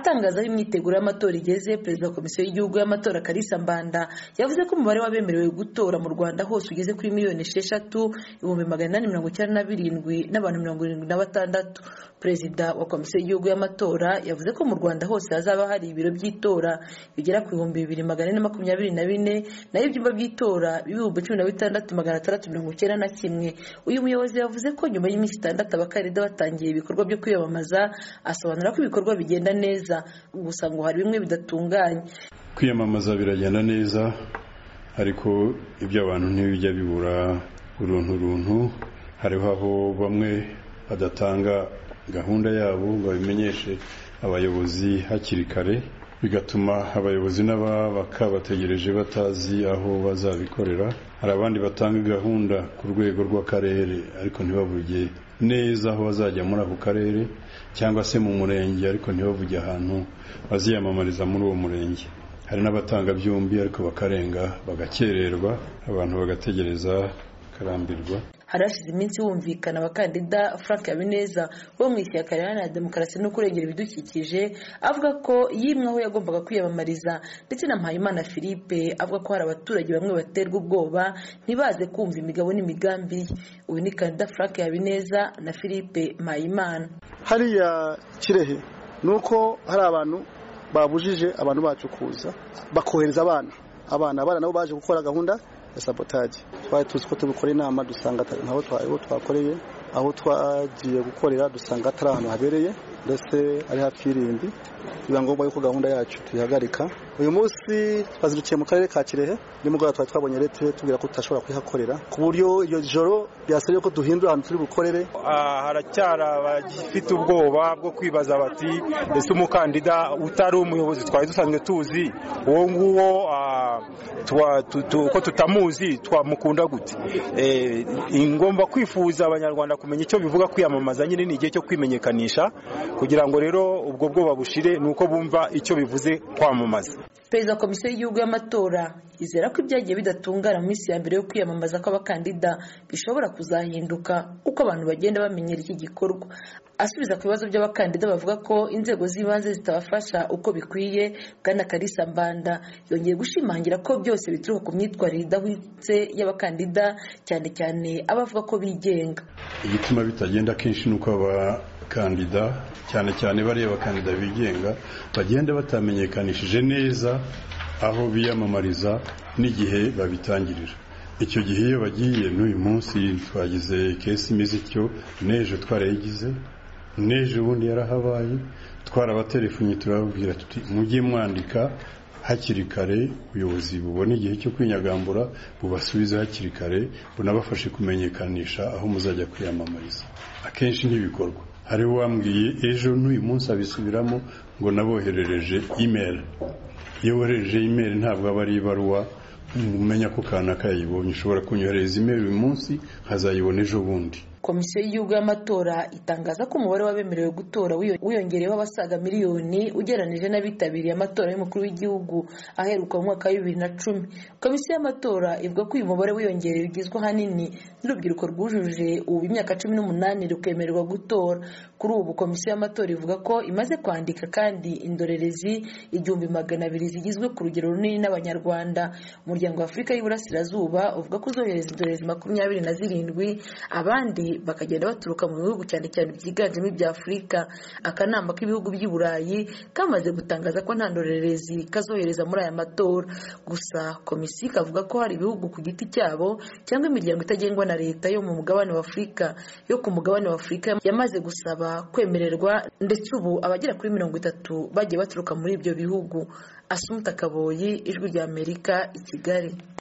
atangaza aho imyiteguro y'amatora igeze. Perezida wa komisiyo y'igihugu y'amatora Kalisa Mbanda yavuze ko umubare w'abemerewe gutora mu Rwanda hose ugeze kuri 6,897 n'abantu 76. Perezida wa komisiyo y'igihugu y'amatora yavuze ko mu Rwanda hose hazaba hari ibiro by'itora bigera ku 2,224 nayo ibyumba by'itora 16,691. Uyu muyobozi yavuze ko nyuma y'iminsi 6 abakandida batangiye ibikorwa byo kwiyamamaza, asobanura ko ibikorwa bigenda neza, gusa ngo hari bimwe bidatunganye. Kwiyamamaza biragenda neza, ariko ibyo abantu ntibijya bibura uruntu. Hariho aho bamwe badatanga gahunda yabo ngo babimenyeshe abayobozi hakiri kare, bigatuma abayobozi n'ababaka bategereje batazi aho bazabikorera. Hari abandi batanga gahunda ku rwego rw'akarere ariko ntibavuge neza aho bazajya muri ako karere, cyangwa se mu murenge ariko ntibavuge ahantu baziyamamariza muri uwo murenge. Hari n'abatanga byombi ariko bakarenga bagakererwa, abantu bagategereza karambirwa. Harashize iminsi humvikana abakandida Frank Habineza wo mu ishyaka Iharanira Demokarasi no kurengera ibidukikije avuga ko yimwe aho yagombaga kwiyamamariza, ndetse na Mpayimana Philippe avuga ko hari abaturage bamwe baterwa ubwoba ntibaze kumva imigabo n'imigambi ye. Uyu ni kandida Frank Habineza na Philippe Mpayimana. Hariya Kirehe nuko hari abantu babujije abantu bacu kuza bakohereza abana nabo baje gukora gahunda ya sabotage. Twari tuzi ko tubikora inama, dusanga nabo twakoreye aho twagiye gukorera, dusanga atari ahantu habereye, ndetse ari hafi y'Irimbi. Biba ngombwa yuko gahunda yacu tuyihagarika. Uyu munsi twazirukiye mu karere ka Kirehe, nimugoroba twari twabonye leta tubwira ko tutashobora kuyihakorera, ku buryo iyo joro byasabye ko duhindura ahantu turi bukorere. Haracyara bagifite ubwoba bwo kwibaza bati ese umukandida utari umuyobozi twari dusanzwe tuzi uwo nguwo ko tutamuzi twamukunda gute? Ingomba kwifuza abanyarwanda kumenya icyo bivuga kwiyamamaza. Nyine ni igihe cyo kwimenyekanisha, kugira ngo rero ubwo bwoba bushire nuko bumva icyo bivuze kwamamaza. Perezida wa komisiyo y'igihugu y'amatora yizera ko ibyagiye bidatungana mu minsi ya mbere yo kwiyamamaza kw'abakandida bishobora kuzahinduka uko abantu bagenda bamenyera iki gikorwa. Asubiza ku bibazo by'abakandida bavuga ko inzego z'ibanze zitabafasha uko bikwiye, Bwana Kalisa Mbanda yongeye gushimangira ko byose bituruka ku myitwarire idahwitse y'abakandida, cyane cyane abavuga ko bigenga. Igituma bitagenda kenshi nuko abakandida cyane bariya bakandida bigenga bagenda batamenyekanishije neza aho biyamamariza n'igihe babitangirira. Icyo gihe iyo bagiye, n'uyu munsi twagize kesi imeze ityo, n'ejo twarayigize, n'ejo ubundi yarahabaye, twarabatelefonye turababwira tuti mujye mwandika hakiri kare, ubuyobozi bubona igihe cyo kwinyagambura bubasubiza hakiri kare, bunabafashe kumenyekanisha aho muzajya kwiyamamariza. Akenshi ntibikorwa. Hari uwambwiye ejo n'uyu munsi abisubiramo ngo naboherereje email. Iyo woherereje email ntabwo aba ari ibaruwa umenya ko kanaka yayibonye. Ushobora kunyohereza email uyu munsi nkazayibona ejo bundi. Komisiyo y'igihugu y'amatora itangaza ko umubare w'abemerewe gutora wiyongereyeho abasaga miliyoni ugereranije n'abitabiriye amatora y'umukuru w'igihugu aheruka mu mwaka wa 2010. Komisiyo y'amatora ivuga ko uyu mubare wiyongereye ugizwe ahanini n'urubyiruko rwujuje ubu imyaka 18 rukemererwa gutora. Kuri ubu komisiyo y'amatora ivuga ko imaze kwandika kandi indorerezi 200 zigizwe ku rugero runini n'abanyarwanda. Umuryango wa Afurika y'Iburasirazuba uvuga ko uzohereza indorerezi 27, abandi bakagenda baturuka mu bihugu cyane byiganjemo ibya Afurika. Akanama k'ibihugu by'i Burayi kamaze gutangaza ko nta ndorerezi kazohereza muri aya matora. Gusa komisiyo ikavuga ko hari ibihugu ku giti cyabo cyangwa imiryango itagengwa na leta yo ku mugabane wa Afurika yamaze gusaba kwemererwa, ndetse ubu abagera kuri 30 bagiye baturuka muri ibyo bihugu. Assumpta Kaboyi, Ijwi ry'Amerika, i Kigali.